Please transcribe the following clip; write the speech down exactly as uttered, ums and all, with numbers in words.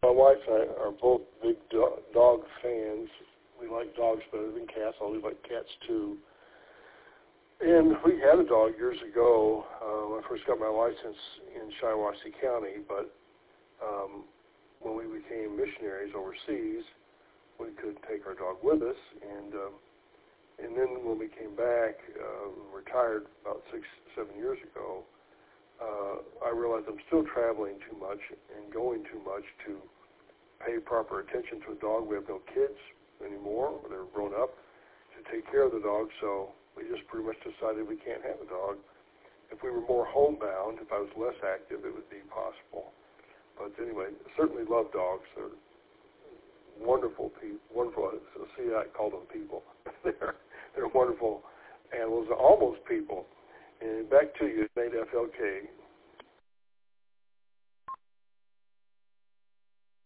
My wife and I are both big do- dog fans. We like dogs better than cats, although we like cats too. And we had a dog years ago uh, when I first got my license in Shiawassee County, but um, when we became missionaries overseas, we could take our dog with us. And um, and then when we came back, uh, retired about six, seven years ago, uh, I realized I'm still traveling too much and going too much to pay proper attention to a dog. We have no kids anymore. They're grown up to take care of the dog, so we just pretty much decided we can't have a dog. If we were more homebound, if I was less active, it would be possible. But anyway, certainly love dogs. They're wonderful people. Wonderful. So see, I call them people. they're they're wonderful animals, almost people. And back to you, Nate F L K.